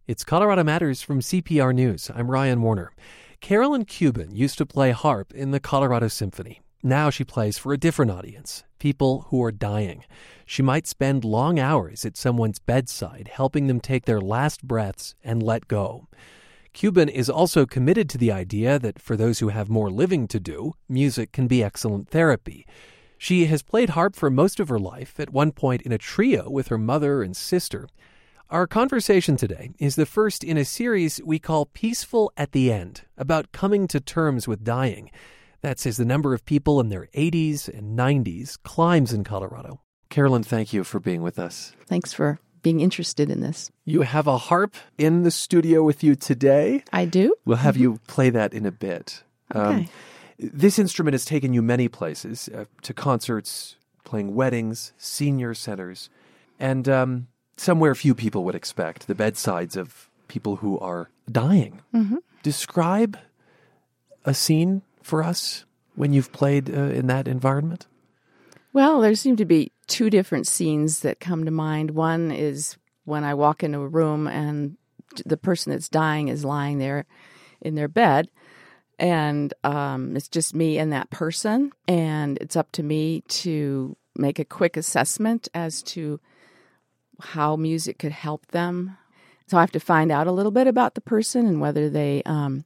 It's Colorado Matters from CPR News. I'm Ryan Warner. Carolyn Cuban used to play harp in the Colorado Symphony. Now she plays for a different audience, people who are dying. She might spend long hours at someone's bedside, helping them take their last breaths and let go. Cuban is also committed to the idea that for those who have more living to do, music can be excellent therapy. She has played harp for most of her life, at one point in a trio with her mother and sister. Our conversation today is the first in a series we call Peaceful at the End, about coming to terms with dying. That's as the number of people in their 80s and 90s climbs in Colorado. Carolyn, thank you for being with us. Thanks for being interested in this. You have a harp in the studio with you today. I do. We'll have you play that in a bit. Okay. This instrument has taken you many places, to concerts, playing weddings, senior centers, and somewhere few people would expect, the bedsides of people who are dying. Mm-hmm. Describe a scene for us when you've played in that environment. Well, there seem to be two different scenes that come to mind. One is when I walk into a room and the person that's dying is lying there in their bed, and it's just me and that person, and it's up to me to make a quick assessment as to how music could help them. So I have to find out a little bit about the person and whether they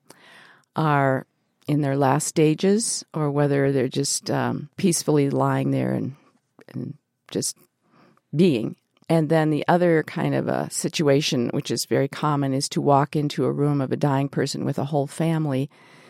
are in their last stages or whether they're just peacefully lying there and just being. And then the other kind of a situation, which is very common, is to walk into a room of a dying person with a whole family,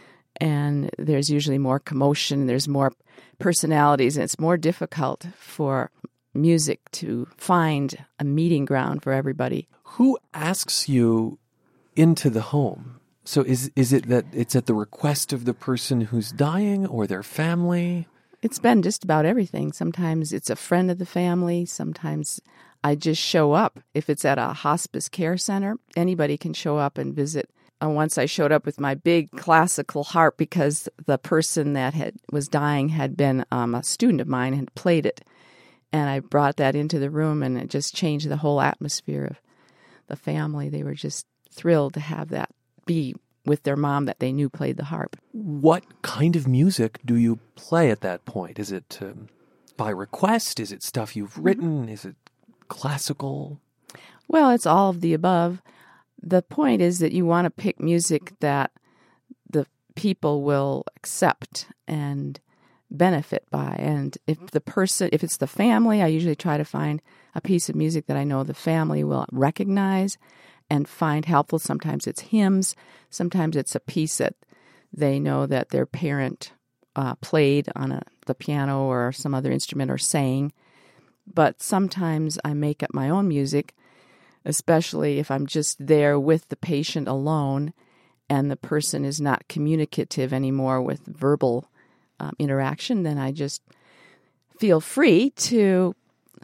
and there's usually more commotion, there's more personalities, and it's more difficult for music to find a meeting ground for everybody. Who asks you into the home? So is it that it's at the request of the person who's dying or their family? It's been just about everything. Sometimes it's a friend of the family. Sometimes I just show up. If it's at a hospice care center, anybody can show up and visit. Once I showed up with my big classical harp because the person that was dying had been a student of mine and had played it. And I brought that into the room, and it just changed the whole atmosphere of the family. They were just thrilled to have that be with their mom that they knew played the harp. What kind of music do you play at that point? Is it by request? Is it stuff you've written? Is it classical? Well, it's all of the above. The point is that you want to pick music that the people will accept and benefit by. And if it's the family, I usually try to find a piece of music that I know the family will recognize and find helpful. Sometimes it's hymns. Sometimes it's a piece that they know that their parent played on the piano or some other instrument or sang. But sometimes I make up my own music, especially if I'm just there with the patient alone and the person is not communicative anymore with verbal interaction. Then I just feel free to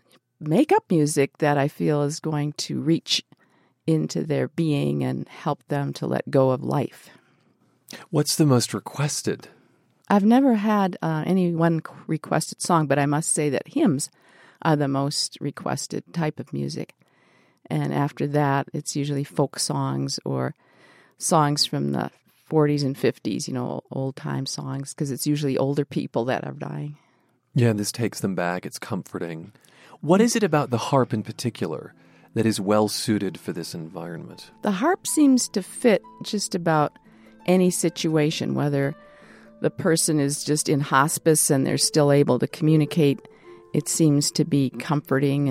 make up music that I feel is going to reach into their being and help them to let go of life. What's the most requested? I've never had any one requested song, but I must say that hymns are the most requested type of music. And after that, it's usually folk songs or songs from the 40s and 50s, old-time songs, because it's usually older people that are dying. Yeah, this takes them back. It's comforting. What is it about the harp in particular that is well-suited for this environment? The harp seems to fit just about any situation, whether the person is just in hospice and they're still able to communicate. It seems to be comforting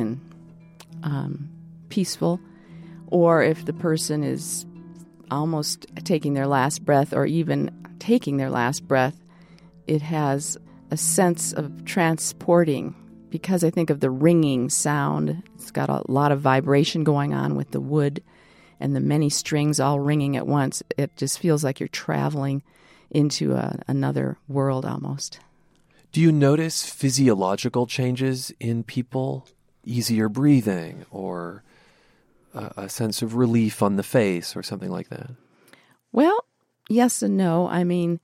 and peaceful. Or if the person is almost taking their last breath or even taking their last breath, it has a sense of transporting, because I think of the ringing sound. It's got a lot of vibration going on with the wood and the many strings all ringing at once. It just feels like you're traveling into another world almost. Do you notice physiological changes in people? Easier breathing or a sense of relief on the face or something like that? Well, yes and no. I mean,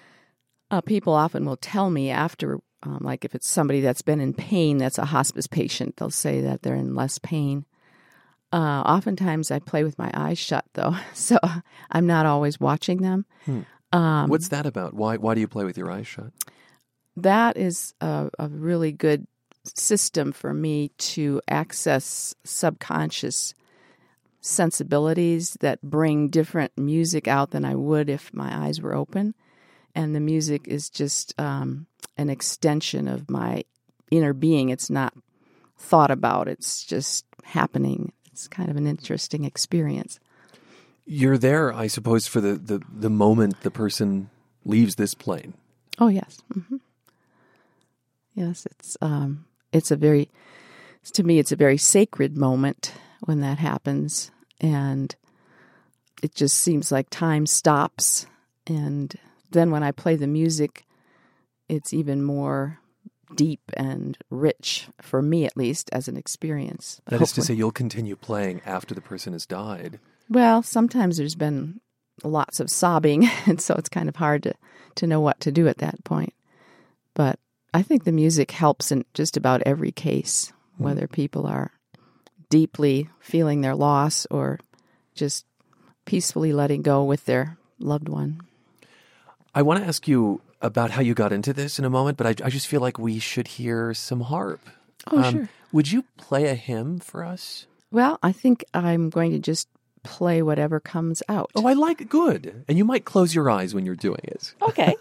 people often will tell me after, like if it's somebody that's been in pain, that's a hospice patient, they'll say that they're in less pain. Oftentimes I play with my eyes shut, though, so I'm not always watching them. What's that about? Why do you play with your eyes shut? That is a really good system for me to access subconscious sensibilities that bring different music out than I would if my eyes were open. And the music is just an extension of my inner being. It's not thought about. It's just happening. It's kind of an interesting experience. You're there, I suppose, for the moment the person leaves this plane. Oh, yes. Mm-hmm. Yes, it's a very, to me, it's a very sacred moment when that happens. And it just seems like time stops. And then when I play the music, it's even more deep and rich, for me at least, as an experience. That is to say, you'll continue playing after the person has died. Well, sometimes there's been lots of sobbing, and so it's kind of hard to know what to do at that point. But I think the music helps in just about every case, whether people are deeply feeling their loss or just peacefully letting go with their loved one. I want to ask you about how you got into this in a moment, but I just feel like we should hear some harp. Oh, sure. Would you play a hymn for us? Well, I think I'm going to just play whatever comes out. Oh, I like it. Good. And you might close your eyes when you're doing it. Okay.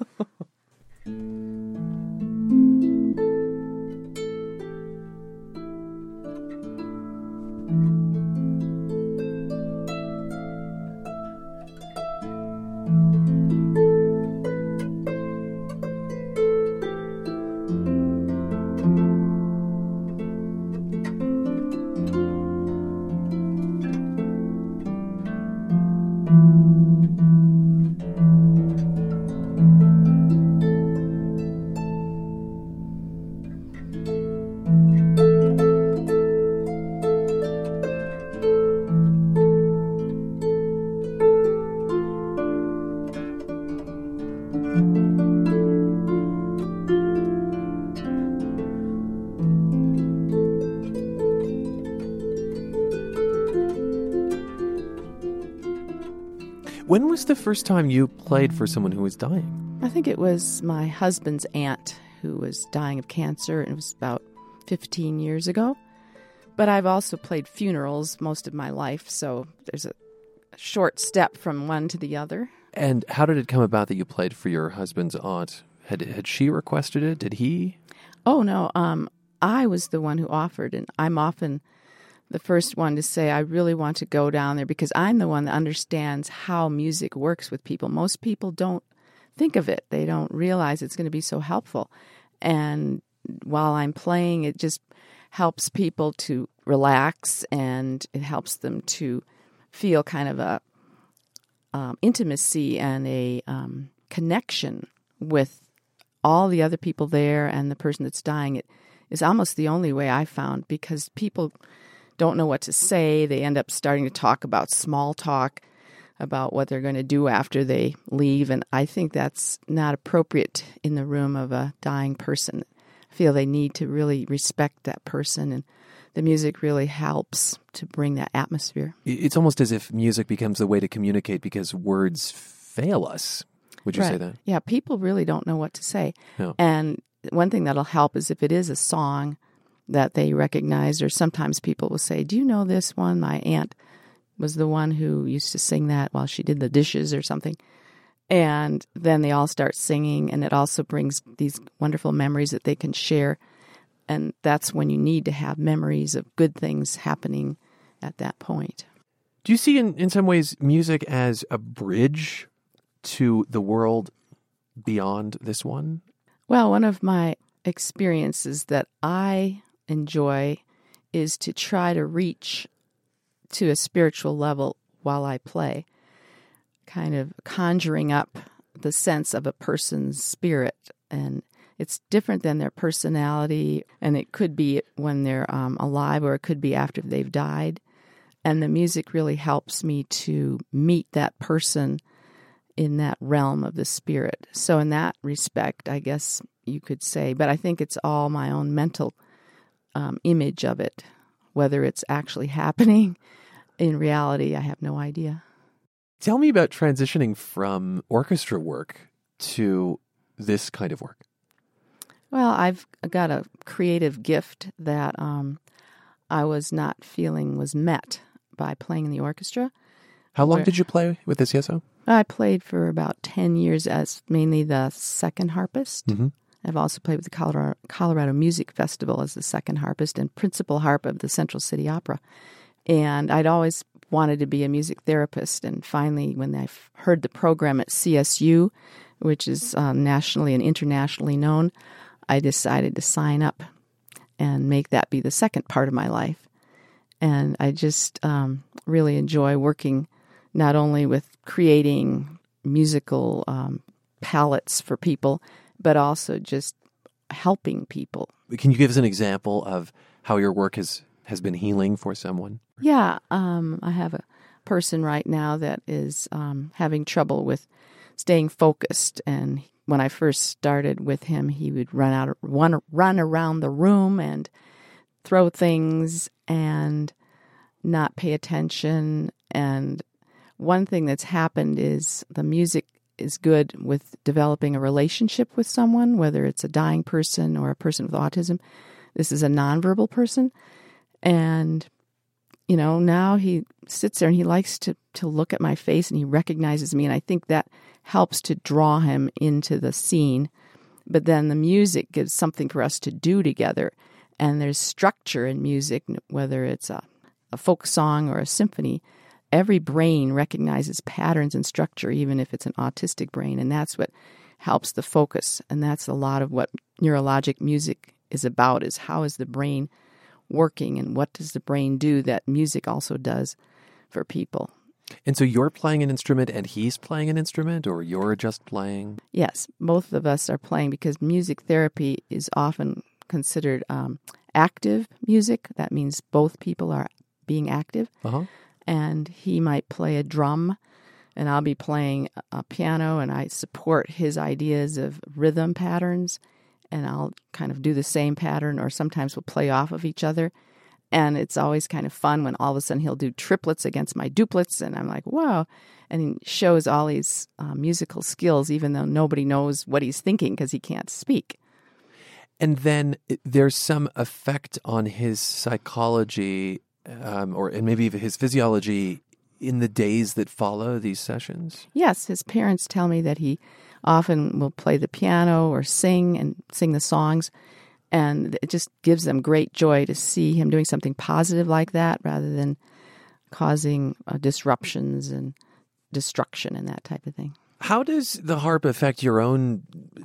When was the first time you played for someone who was dying? I think it was my husband's aunt who was dying of cancer, and it was about 15 years ago. But I've also played funerals most of my life, so there's a short step from one to the other. And how did it come about that you played for your husband's aunt? Had she requested it? Did he? Oh, no. I was the one who offered, and I'm often the first one to say, I really want to go down there because I'm the one that understands how music works with people. Most people don't think of it. They don't realize it's going to be so helpful. And while I'm playing, it just helps people to relax, and it helps them to feel kind of a intimacy and a connection with all the other people there and the person that's dying. It is almost the only way I found, because people don't know what to say. They end up starting to talk about small talk, about what they're going to do after they leave. And I think that's not appropriate in the room of a dying person. I feel they need to really respect that person, and the music really helps to bring that atmosphere. It's almost as if music becomes the way to communicate because words fail us. Would you say that? Yeah, people really don't know what to say. No. And one thing that'll help is if it is a song that they recognize, or sometimes people will say, do you know this one? My aunt was the one who used to sing that while she did the dishes or something. And then they all start singing, and it also brings these wonderful memories that they can share. And that's when you need to have memories of good things happening at that point. Do you see in some ways music as a bridge to the world beyond this one? Well, one of my experiences that I enjoy is to try to reach to a spiritual level while I play, kind of conjuring up the sense of a person's spirit. And it's different than their personality, and it could be when they're alive, or it could be after they've died. And the music really helps me to meet that person in that realm of the spirit. So in that respect, I guess you could say, but I think it's all my own mental image of it, whether it's actually happening in reality, I have no idea. Tell me about transitioning from orchestra work to this kind of work. Well, I've got a creative gift that I was not feeling was met by playing in the orchestra. How long did you play with the CSO? I played for about 10 years as mainly the second harpist. Mm-hmm. I've also played with the Colorado Music Festival as the second harpist and principal harp of the Central City Opera. And I'd always wanted to be a music therapist. And finally, when I heard the program at CSU, which is nationally and internationally known, I decided to sign up and make that be the second part of my life. And I just really enjoy working not only with creating musical palettes for people, but also just helping people. Can you give us an example of how your work has been healing for someone? Yeah, I have a person right now that is having trouble with staying focused. And when I first started with him, he would run around the room and throw things and not pay attention. And one thing that's happened is the music is good with developing a relationship with someone, whether it's a dying person or a person with autism. This is a nonverbal person. And, you know, now he sits there and he likes to look at my face and he recognizes me. And I think that helps to draw him into the scene. But then the music gives something for us to do together. And there's structure in music, whether it's a folk song or a symphony. Every brain recognizes patterns and structure, even if it's an autistic brain. And that's what helps the focus. And that's a lot of what neurologic music is about, is how is the brain working and what does the brain do that music also does for people. And so you're playing an instrument and he's playing an instrument, or you're just playing? Yes, both of us are playing because music therapy is often considered active music. That means both people are being active. Uh-huh. And he might play a drum, and I'll be playing a piano, and I support his ideas of rhythm patterns, and I'll kind of do the same pattern, or sometimes we'll play off of each other. And it's always kind of fun when all of a sudden he'll do triplets against my duplets, and I'm like, wow. And he shows all these musical skills, even though nobody knows what he's thinking because he can't speak. And then there's some effect on his psychology and maybe even his physiology in the days that follow these sessions? Yes, his parents tell me that he often will play the piano or sing the songs, and it just gives them great joy to see him doing something positive like that rather than causing disruptions and destruction and that type of thing. How does the harp affect your own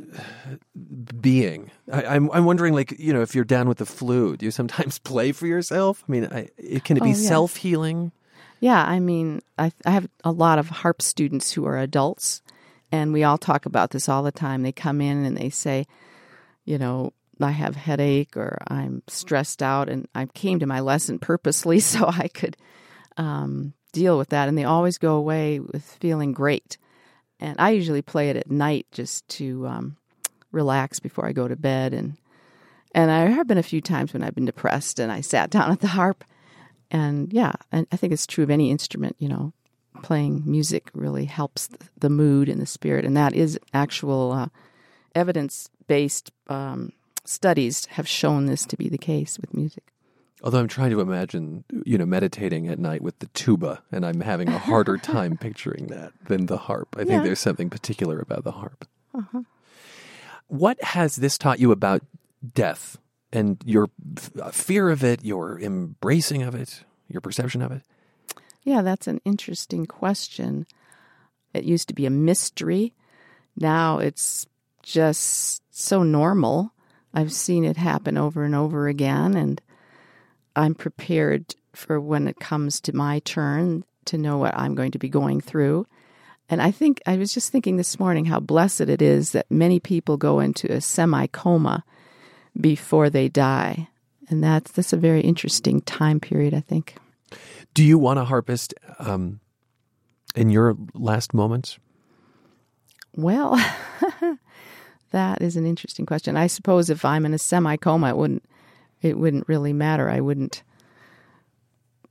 being? I'm wondering, like, you know, if you're down with the flu, do you sometimes play for yourself? I mean, can it be self-healing? Yeah, I mean, I have a lot of harp students who are adults, and we all talk about this all the time. They come in and they say, you know, I have headache or I'm stressed out, and I came to my lesson purposely so I could deal with that. And they always go away with feeling great. And I usually play it at night just to relax before I go to bed. And there have been a few times when I've been depressed and I sat down at the harp. And yeah, and I think it's true of any instrument, you know, playing music really helps the mood and the spirit. And that is actual evidence-based studies have shown this to be the case with music. Although I'm trying to imagine, you know, meditating at night with the tuba, and I'm having a harder time picturing that than the harp. I think there's something particular about the harp. Uh-huh. What has this taught you about death and your fear of it, your embracing of it, your perception of it? Yeah, that's an interesting question. It used to be a mystery. Now it's just so normal. I've seen it happen over and over again, and I'm prepared for when it comes to my turn to know what I'm going to be going through. And I think I was just thinking this morning how blessed it is that many people go into a semi-coma before they die. And that's a very interesting time period, I think. Do you want a harpist in your last moments? Well, that is an interesting question. I suppose if I'm in a semi-coma, it wouldn't really matter. I wouldn't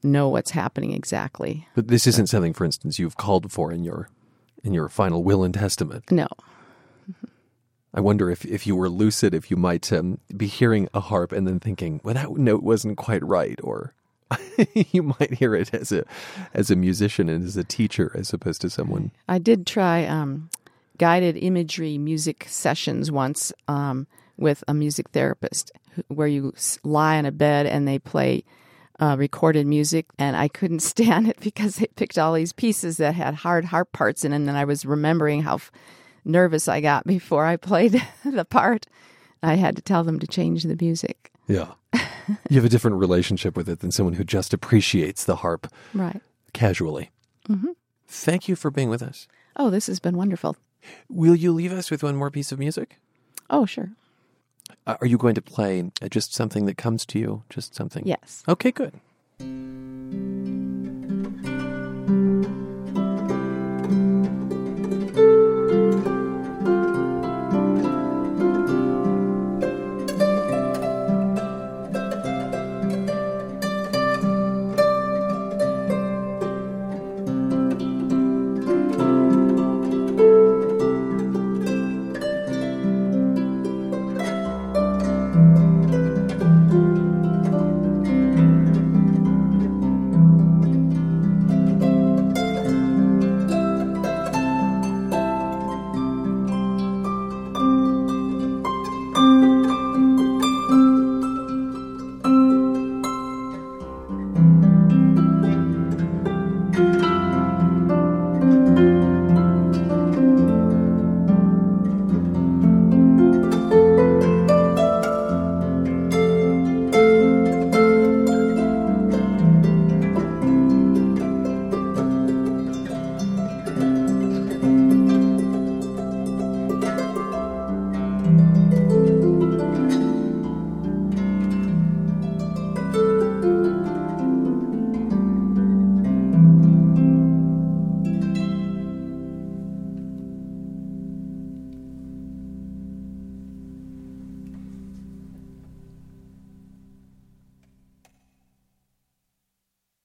know what's happening exactly. But this isn't something, for instance, you've called for in your final will and testament. No. I wonder if you were lucid, if you might be hearing a harp and then thinking, well, that note wasn't quite right, or you might hear it as a musician and as a teacher as opposed to someone. I did try guided imagery music sessions once with a music therapist where you lie on a bed and they play recorded music, and I couldn't stand it because they picked all these pieces that had hard harp parts in them, and then I was remembering how nervous I got before I played the part. I had to tell them to change the music. Yeah. You have a different relationship with it than someone who just appreciates the harp casually. Mm-hmm. Thank you for being with us. Oh, this has been wonderful. Will you leave us with one more piece of music? Oh, sure. Are you going to play just something that comes to you? Just something? Yes. Okay, good.